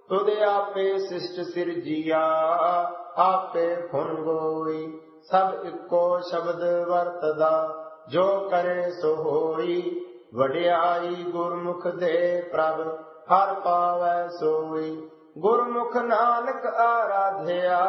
तुद आपे सिष्ट सिरजिया, आपे फुन गोई। सब इको शब्द वरतदा, जो करे सो होई। वड्याई गुरमुख दे प्रभ, हर पावै सोई। गुरमुख नानक आराध्या,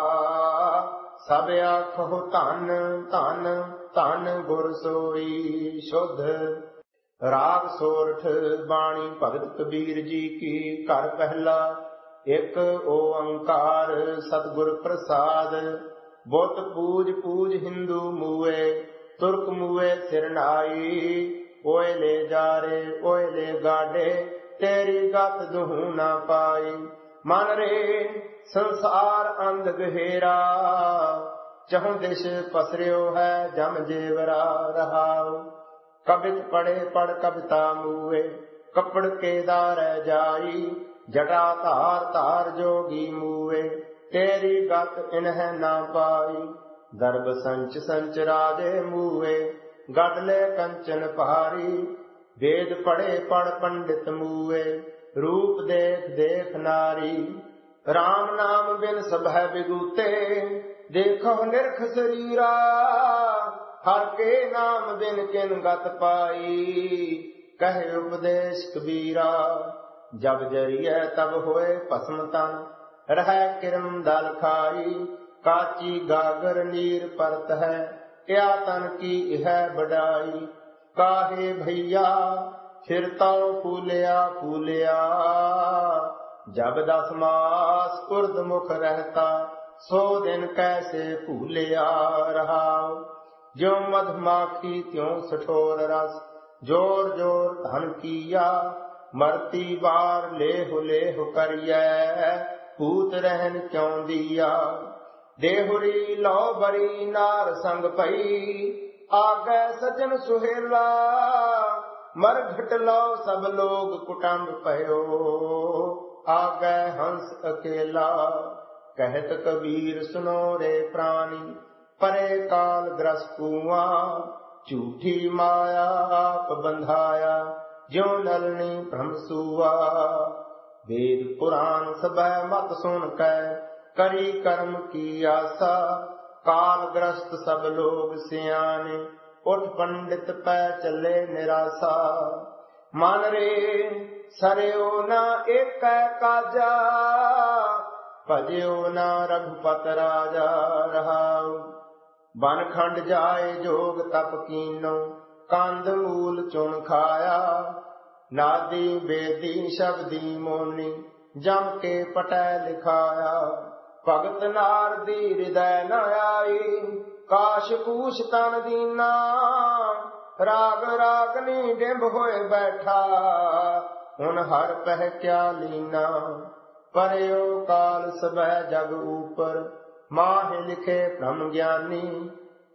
सब आखो धन धन धन गुर सोई। शुद्ध राग सोरठ बाणी भगत कबीर जी की। घर पहला एक ओंकार सतगुर प्रसाद। बुत पूज पूज हिंदू मुए, तुर्क मुए सिरनाई। ओए ले जारे ओए ले गाडे, तेरी गत दुहू ना पाई। मन रे संसार अंध गहेरा, चहुं दिश पसरियो है जम जेवरा। रहाओ कबित पढ़े पढ़ कविता मुए, कपड़ के दार जाई। जटा धार धार जोगी मुए, तेरी गत इन्ह ना पाई। दर्भ संच संच राजे मुए, गडले कंचन भारी। वेद पढ़े पढ़ पंडित मुए, रूप देख देख नारी। राम नाम बिन सभै बिगूते, देखो निरख शरीरा। हर के नाम बिन किन गत पाई, कहे उपदेश कबीरा। जब जरिए तब होए भस्म तन, रह किरम दल खाई। काची गागर नीर परत है, क्या तन की यह बढ़ाई। काहे भैया फिर तो फूलिया फूलिया, जब 10 मास उर्द मुख रहता, 100 दिन कैसे फूलिया। रहाओ ज्यों मधुमाखी त्यों सठोर रस, जोर जोर धन किया। मरती बार लेहु लेहु करिए, पूत रहन क्यों दिया। देहुरी लो बरी नार संग पई, आगे सजन सुहेला। मर घट लो सब लोग कुटुंब पयो, आगे हंस अकेला। कहत कबीर सुनो रे प्राणी, परे काल ग्रस कुआं। झूठी माया आप बंधाया, ज्यों नलनी भ्रम सुआ। वेद पुराण सबै मत सुन कै, करी कर्म की आशा। काल ग्रस्त सब लोग सियाने, उठ पंडित पै चले निराशा। मन रे सरयो ना एक काजा, भजयो ना रघुपत राजा। रहाओ बन खंड जाए जोग तप कीनो, कंद मूल चुन खाया। नादी बेदी शब्दी मोनी, जम के पटै लिखाया। भगत नारदी हृदय न आई, काश पूछ तन दीना। राग रागनी डिंब होए बैठा, हुन हर पह क्या लीना। परयो काल सबह जग ऊपर, माहे लिखे ब्रह्म ज्ञानी।